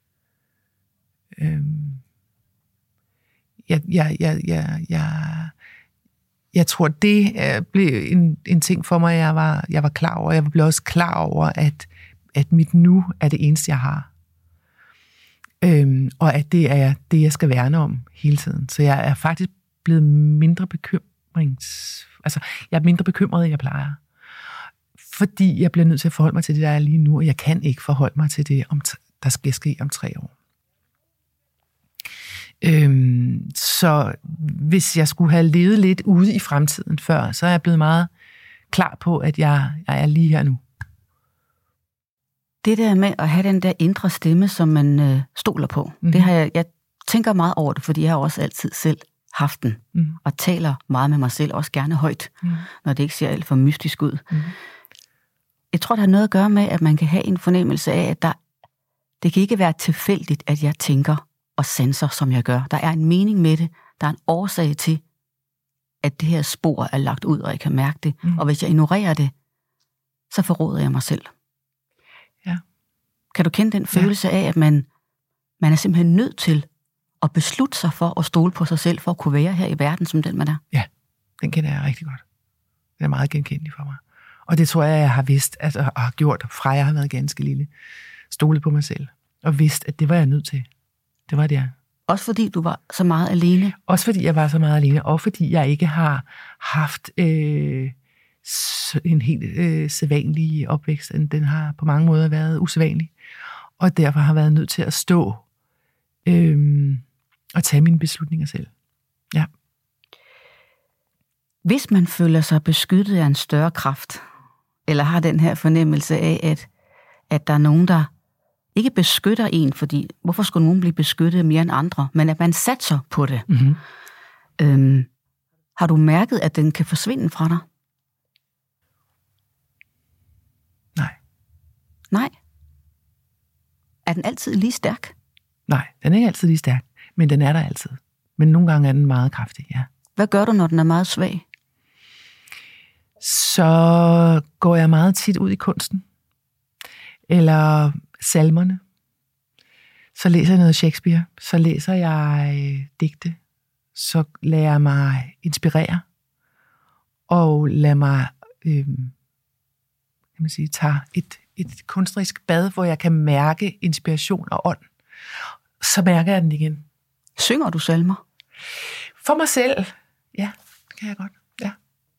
B: jeg tror, det blev en ting for mig, jeg var klar over. Jeg blev også klar over, at mit nu er det eneste, jeg har. Og at det er det, jeg skal værne om hele tiden. Så jeg er faktisk blevet mindre jeg er mindre bekymret, end jeg plejer. Fordi jeg bliver nødt til at forholde mig til det, der er lige nu, og jeg kan ikke forholde mig til det, der skal ske om 3 år. Så hvis jeg skulle have levet lidt ude i fremtiden før, så er jeg blevet meget klar på, at jeg er lige her nu.
A: Det der med at have den der indre stemme, som man stoler på, det har jeg tænker meget over det, fordi jeg har også altid selv haft den, og taler meget med mig selv, også gerne højt, når det ikke ser alt for mystisk ud. Jeg tror, der har noget at gøre med, at man kan have en fornemmelse af, at det kan ikke være tilfældigt, at jeg tænker og sanser, som jeg gør. Der er en mening med det. Der er en årsag til, at det her spor er lagt ud, og jeg kan mærke det. Og hvis jeg ignorerer det, så forråder jeg mig selv.
B: Ja.
A: Kan du kende den følelse af, at man er simpelthen nødt til at beslutte sig for at stole på sig selv, for at kunne være her i verden, som den man er?
B: Ja, den kender jeg rigtig godt. Den er meget genkendelig for mig. Og det tror jeg har vidst, og har gjort, fra jeg har været ganske lille. Stolet på mig selv. Og vidst, at det var jeg nødt til. Det var det, jeg.
A: Også fordi du var så meget alene?
B: Også fordi jeg var så meget alene, og fordi jeg ikke har haft en helt sædvanlig opvækst. Den har på mange måder været usædvanlig. Og derfor har jeg været nødt til at stå og tage mine beslutninger selv. Ja.
A: Hvis man føler sig beskyttet af en større kraft, eller har den her fornemmelse af, at der er nogen, der ikke beskytter en, fordi hvorfor skulle nogen blive beskyttet mere end andre, men at man satser på det. Har du mærket, at den kan forsvinde fra dig?
B: Nej.
A: Nej? Er den altid lige stærk?
B: Nej, den er ikke altid lige stærk, men den er der altid. Men nogle gange er den meget kraftig, ja.
A: Hvad gør du, når den er meget svag?
B: Så går jeg meget tit ud i kunsten. Eller salmerne. Så læser jeg noget Shakespeare. Så læser jeg digte. Så lader jeg mig inspirere. Og lader mig tage et kunstnerisk bad, hvor jeg kan mærke inspiration og ånd. Så mærker jeg den igen.
A: Synger du salmer?
B: For mig selv. Ja, det kan jeg godt. Ja.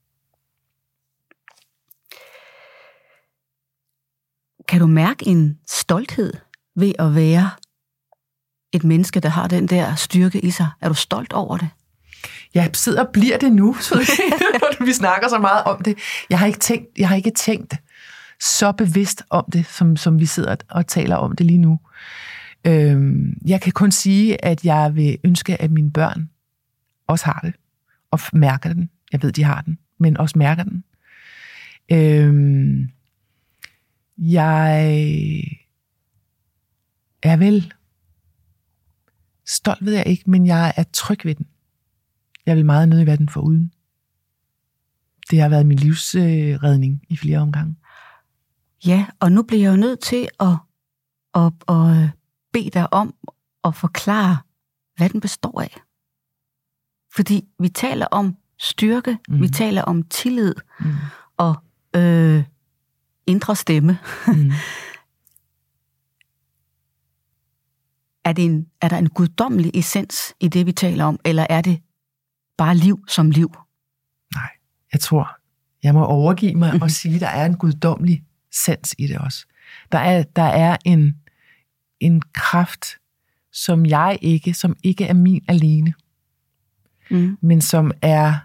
A: Kan du mærke en stolthed ved at være et menneske, der har den der styrke i sig? Er du stolt over det?
B: Jeg sidder og bliver det nu, så vi snakker så meget om det. Jeg har ikke tænkt så bevidst om det, som vi sidder og taler om det lige nu. Jeg kan kun sige, at jeg vil ønske, at mine børn også har det, og mærker den. Jeg ved, de har den, men også mærker den. Jeg er vel stolt ved jeg ikke, men jeg er tryg ved den. Jeg vil meget nødig være den foruden. Det har været min livsredning i flere omgange.
A: Ja, og nu bliver jeg jo nødt til at bede dig om at forklare, hvad den består af. Fordi vi taler om styrke, vi taler om tillid og indre stemme. Er der en guddommelig essens i det, vi taler om, eller er det bare liv som liv?
B: Nej, jeg tror, jeg må overgive mig og sige, at der er en guddommelig sans i det også. Der er en kraft, som ikke er min alene, men som er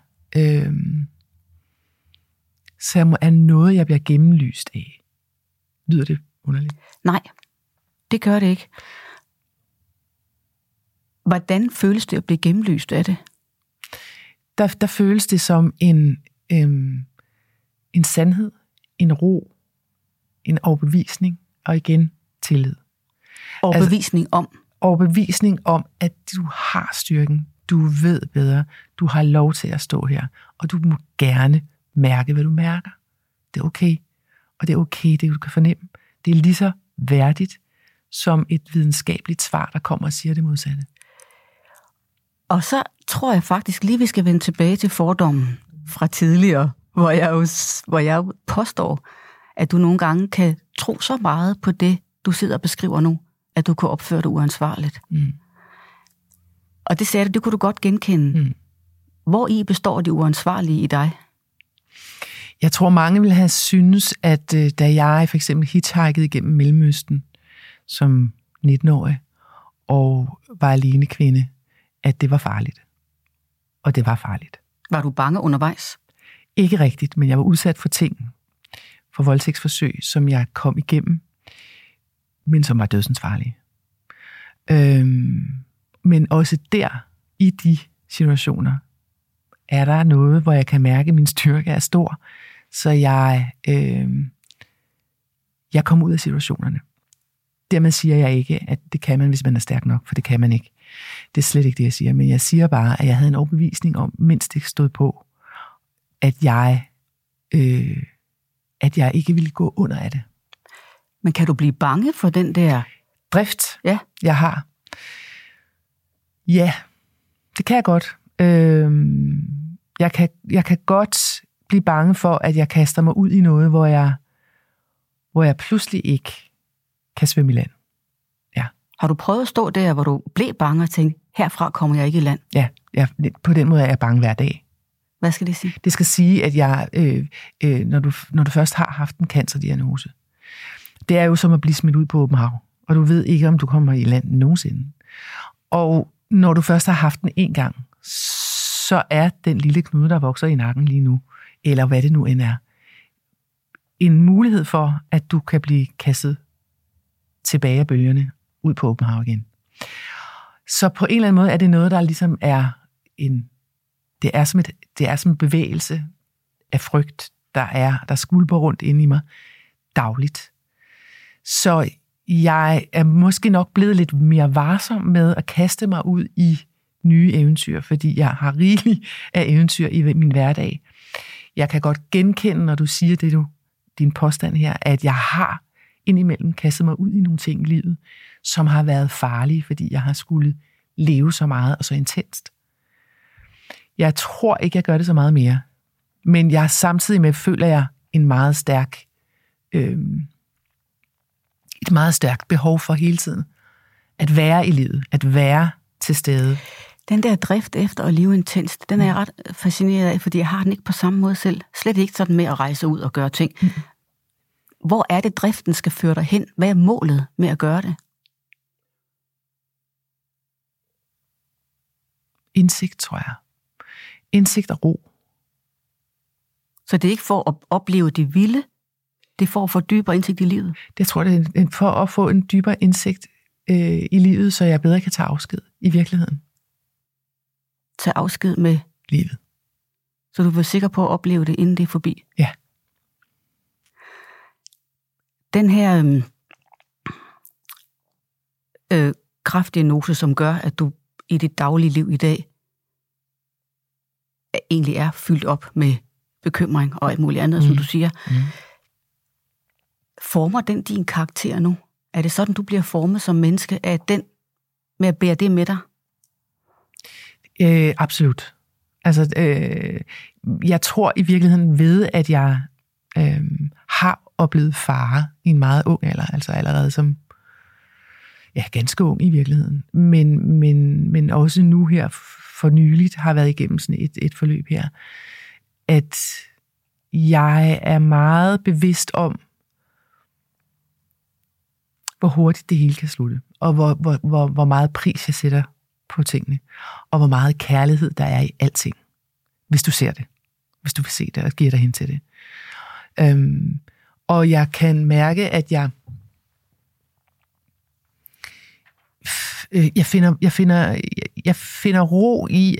B: noget, jeg bliver gennemlyst af. Lyder det underligt?
A: Nej, det gør det ikke. Hvordan føles det at blive gennemlyst af det?
B: Der føles det som en sandhed, en ro, en overbevisning, og igen tillid. Overbevisning om, at du har styrken, du ved bedre, du har lov til at stå her, og du må gerne mærke, hvad du mærker. Det er okay, og det er okay, det du kan fornemme. Det er lige så værdigt som et videnskabeligt svar, der kommer og siger det modsatte.
A: Og så tror jeg faktisk lige, vi skal vende tilbage til fordommen fra tidligere, hvor jeg jo påstår, at du nogle gange kan tro så meget på det, du sidder og beskriver nu, at du kan opføre det uansvarligt. Og det sagde du, det kunne du godt genkende. Hvor i består det uansvarlige i dig?
B: Jeg tror, mange ville have synes, at da jeg for eksempel hitchhikede igennem Mellemøsten som 19-årig og var alene kvinde, at det var farligt. Og det var farligt.
A: Var du bange undervejs?
B: Ikke rigtigt, men jeg var udsat for ting, for voldtægtsforsøg, som jeg kom igennem, men som var dødsensfarlige. Men også der, i de situationer, er der noget, hvor jeg kan mærke, at min styrke er stor, så jeg kommer ud af situationerne. Dermed siger jeg ikke, at det kan man, hvis man er stærk nok, for det kan man ikke. Det er slet ikke det, jeg siger, men jeg siger bare, at jeg havde en overbevisning om, mens det stod på, at jeg ikke ville gå under af det.
A: Men kan du blive bange for den der
B: drift,
A: ja,
B: jeg har? Ja, det kan jeg godt. Jeg kan godt blive bange for, at jeg kaster mig ud i noget, hvor jeg pludselig ikke kan svømme i land. Ja.
A: Har du prøvet at stå der, hvor du blev bange og tænkte, herfra kommer jeg ikke i land?
B: Ja, på den måde er jeg bange hver dag.
A: Hvad skal det sige?
B: Det skal sige, at jeg, når du først har haft en cancerdiagnose, det er jo som at blive smidt ud på åben hav, og du ved ikke, om du kommer i land nogensinde. Og når du først har haft den en gang, så er den lille knude, der vokser i nakken lige nu, eller hvad det nu end er, en mulighed for, at du kan blive kastet tilbage af bølgerne ud på åben hav igen. Så på en eller anden måde er det noget, der ligesom er det er som en bevægelse af frygt, der skvulper rundt inde i mig dagligt. Så jeg er måske nok blevet lidt mere varsom med at kaste mig ud i nye eventyr, fordi jeg har rigeligt af eventyr i min hverdag. Jeg kan godt genkende, når du siger din påstand her, at jeg har indimellem kastet mig ud i nogle ting i livet, som har været farlige, fordi jeg har skulle leve så meget og så intenst. Jeg tror ikke, jeg gør det så meget mere. Men jeg samtidig med føler jeg en meget stærk, et meget stærkt behov for hele tiden at være i livet, at være til stede.
A: Den der drift efter at leve intenst, den er jeg ret fascineret af, fordi jeg har den ikke på samme måde selv. Slet ikke sådan med at rejse ud og gøre ting. Hvor er det, driften skal føre dig hen? Hvad er målet med at gøre det?
B: Indsigt, tror jeg. Indsigt og ro.
A: Så det er ikke for at opleve det vilde, det er for at få dybere indsigt i livet?
B: Det tror jeg, det er for at få en dybere indsigt i livet, så jeg bedre kan tage afsked i virkeligheden.
A: Tage afsked med
B: livet.
A: Så du vil være sikker på at opleve det, inden det er forbi?
B: Ja.
A: Den her kræftdiagnose, som gør, at du i dit daglige liv i dag egentlig er fyldt op med bekymring og alt muligt andet, som du siger. Former den din karakter nu? Er det sådan, du bliver formet som menneske af den, med at bære det med dig?
B: Absolut. Altså, jeg tror i virkeligheden ved, at jeg har oplevet fare i en meget ung alder, altså allerede som ganske ung i virkeligheden. Men også nu her for nyligt har været igennem sådan et forløb her, at jeg er meget bevidst om, hvor hurtigt det hele kan slutte, og hvor meget pris jeg sætter på tingene, og hvor meget kærlighed der er i alting, hvis du ser det, hvis du vil se det, og giver dig hen til det. Og jeg kan mærke, at jeg finder ro i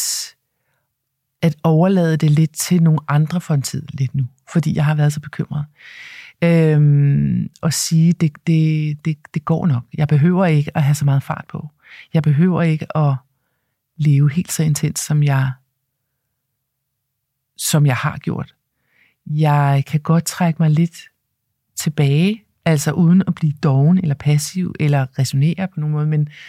B: at overlade det lidt til nogle andre for en tid lidt nu, fordi jeg har været så bekymret. Og sige, det går nok. Jeg behøver ikke at have så meget fart på. Jeg behøver ikke at leve helt så intens, som jeg har gjort. Jeg kan godt trække mig lidt tilbage, altså uden at blive doven eller passiv eller resonere på nogen måde,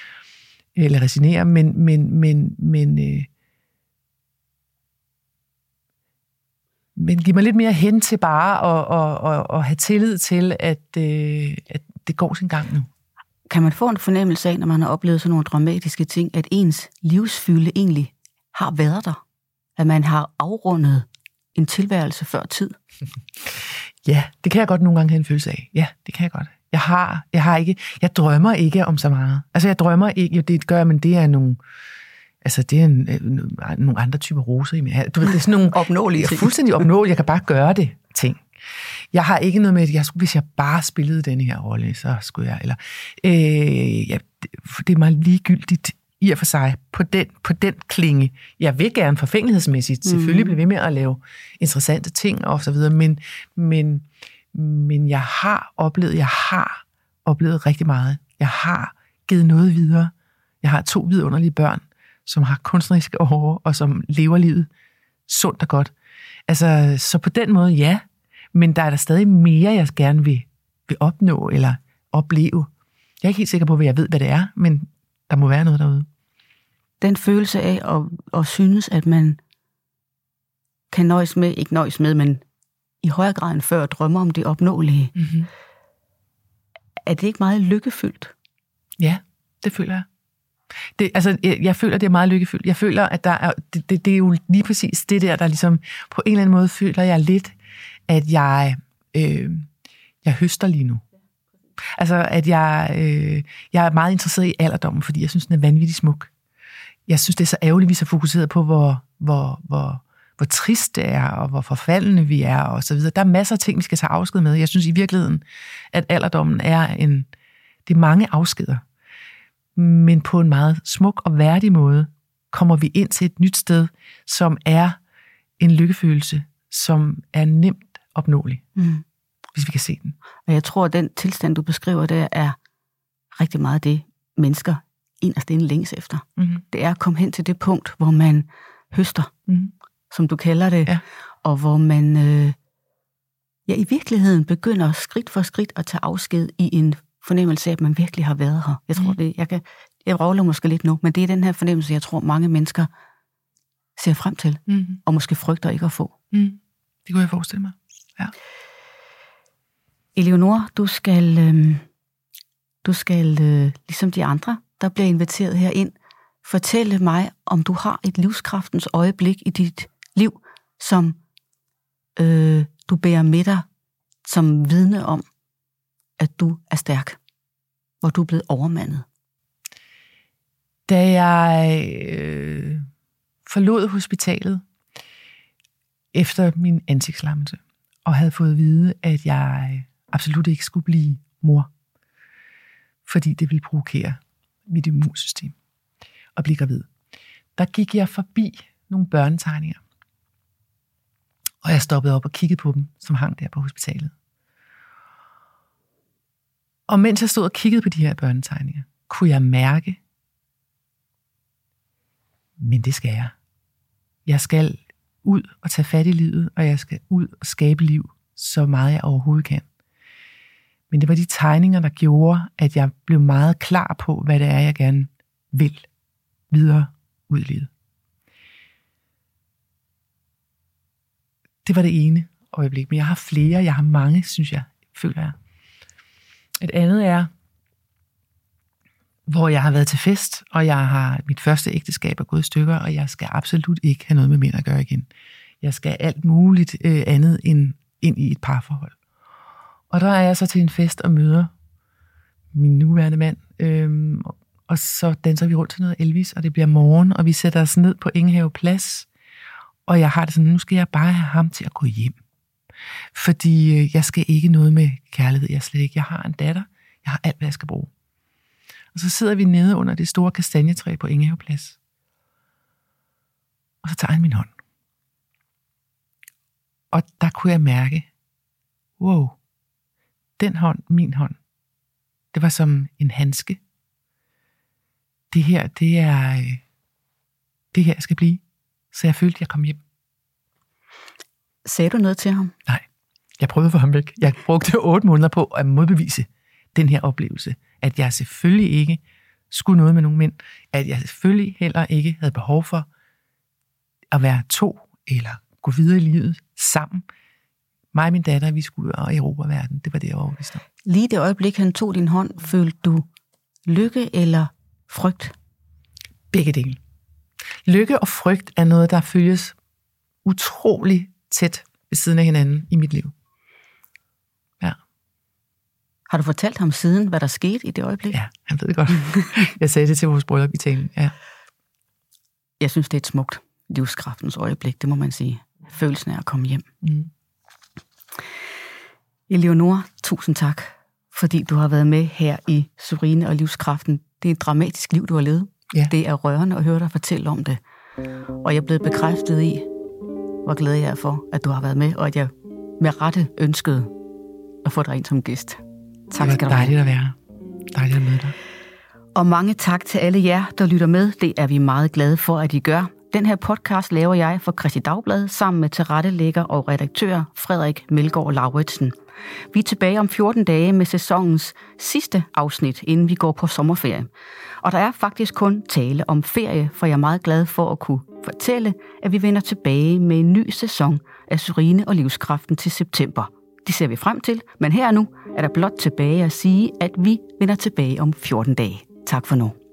B: men giv mig lidt mere hen til bare at have tillid til, at det går sin gang nu.
A: Kan man få en fornemmelse af, når man har oplevet sådan nogle dramatiske ting, at ens livsfylde egentlig har været der? At man har afrundet en tilværelse før tid?
B: Ja, det kan jeg godt nogle gange have en følelse af. Ja, det kan jeg godt. Jeg drømmer ikke om så meget. Altså jeg drømmer ikke, jo det gør jeg, men det er nogle... Altså, det er nogle andre typer roser i mig. Du ved, det er sådan nogle
A: opnåelige ting.
B: Fuldstændig opnåelige. Jeg kan bare gøre det ting. Jeg har ikke noget med, hvis jeg bare spillede denne her rolle, så skulle jeg, eller... det er meget ligegyldigt i og for sig på den klinge. Jeg vil gerne forfængelighedsmæssigt selvfølgelig blive ved med at lave interessante ting og så videre, men jeg har oplevet rigtig meget. Jeg har givet noget videre. Jeg har 2 vidunderlige børn, som har kunstneriske år, og som lever livet sundt og godt. Altså, så på den måde, ja. Men der er der stadig mere, jeg gerne vil opnå eller opleve. Jeg er ikke helt sikker på, hvad jeg ved, hvad det er, men der må være noget derude.
A: Den følelse af at synes, at man kan ikke nøjes med, men i højere grad end før drømmer om det opnåelige. Mm-hmm. Er det ikke meget lykkefyldt?
B: Ja, det føler jeg. Jeg føler, det er meget lykkefyldt. Jeg føler, at det er jo lige præcis det der ligesom, på en eller anden måde føler jeg lidt, at jeg høster lige nu. Altså, at jeg er meget interesseret i alderdommen, fordi jeg synes, den er vanvittigt smuk. Jeg synes, det er så ærgerligt, vi er så fokuseret på, hvor trist det er, og hvor forfaldende vi er, og så videre. Der er masser af ting, vi skal tage afsked med. Jeg synes i virkeligheden, at alderdommen det er mange afskeder. Men på en meget smuk og værdig måde kommer vi ind til et nyt sted, som er en lykkefølelse, som er nemt opnåelig, hvis vi kan se den.
A: Og jeg tror, at den tilstand, du beskriver, der er rigtig meget det, mennesker inderst inde længes efter. Mm-hmm. Det er at komme hen til det punkt, hvor man høster, som du kalder det, og hvor man i virkeligheden begynder skridt for skridt at tage afsked i en fornemmelse af, at man virkelig har været her. Jeg tror, jeg råler måske lidt nu, men det er den her fornemmelse, jeg tror, mange mennesker ser frem til, og måske frygter ikke at få.
B: Det kunne jeg forestille mig, ja.
A: Eleonore, du skal ligesom de andre, der bliver inviteret herind, fortælle mig, om du har et livskraftens øjeblik i dit liv, som du bærer med dig som vidne om, at du er stærk, hvor du er blevet overmandet.
B: Da jeg forlod hospitalet efter min ansigtslammelse, og havde fået at vide, at jeg absolut ikke skulle blive mor, fordi det ville provokere mit immunsystem at blive gravid. Der gik jeg forbi nogle børnetegninger, og jeg stoppede op og kiggede på dem, som hang der på hospitalet. Og mens jeg stod og kiggede på de her børnetegninger, kunne jeg mærke, men det skal jeg. Jeg skal ud og tage fat i livet, og jeg skal ud og skabe liv, så meget jeg overhovedet kan. Men det var de tegninger, der gjorde, at jeg blev meget klar på, hvad det er, jeg gerne vil videre ud i livet. Det var det ene øjeblik, men jeg har flere, jeg har mange, synes jeg, føler jeg. Et andet er, hvor jeg har været til fest, og mit første ægteskab er gået i stykker, og jeg skal absolut ikke have noget med mænd at gøre igen. Jeg skal alt muligt andet end ind i et parforhold. Og der er jeg så til en fest og møder min nuværende mand, og så danser vi rundt til noget Elvis, og det bliver morgen, og vi sætter os ned på Enghave Plads, og jeg har det sådan, nu skal jeg bare have ham til at gå hjem. Fordi jeg skal ikke noget med kærlighed, jeg slet ikke. Jeg har en datter, jeg har alt, hvad jeg skal bruge. Og så sidder vi nede under det store kastanjetræ på Enghave Plads. Og så tager han min hånd. Og der kunne jeg mærke, wow, den hånd, min hånd, det var som en handske. Det her, det er det her, jeg skal blive. Så jeg følte, jeg kom hjem.
A: Sagde du noget til ham?
B: Nej, jeg prøvede for ham væk. Jeg brugte 8 måneder på at modbevise den her oplevelse. At jeg selvfølgelig ikke skulle noget med nogen mænd. At jeg selvfølgelig heller ikke havde behov for at være 2 eller gå videre i livet sammen. Mig og min datter, vi skulle ud og erobre verden. Det var det, jeg overbeviste om.
A: Lige det øjeblik, han tog din hånd, følte du lykke eller frygt?
B: Begge dele. Lykke og frygt er noget, der følges utrolig tæt ved siden af hinanden i mit liv. Ja.
A: Har du fortalt ham siden, hvad der skete i det øjeblik?
B: Ja, han ved det godt. Jeg sagde det til vores bryllup i Italien. Ja.
A: Jeg synes, det er et smukt livskraftens øjeblik, det må man sige. Følelsen af at komme hjem.
B: Mm.
A: Eleonora, tusind tak, fordi du har været med her i Sørine og Livskraften. Det er et dramatisk liv, du har levet.
B: Ja.
A: Det er rørende at høre dig fortælle om det. Og jeg er blevet bekræftet i, hvor glad jeg er for, at du har været med, og at jeg med rette ønskede at få dig ind som gæst. Tak skal du have.
B: Det var dejligt at være her. Dejligt at møde dig.
A: Og mange tak til alle jer, der lytter med. Det er vi meget glade for, at I gør. Den her podcast laver jeg for Kristeligt Dagblad sammen med tilrettelægger og redaktør Frederik Melgaard Lauritsen. Vi er tilbage om 14 dage med sæsonens sidste afsnit, inden vi går på sommerferie. Og der er faktisk kun tale om ferie, for jeg er meget glad for at kunne fortælle, at vi vender tilbage med en ny sæson af Sørine og Livskraften til september. Det ser vi frem til, men her og nu er der blot tilbage at sige, at vi vender tilbage om 14 dage. Tak for nu.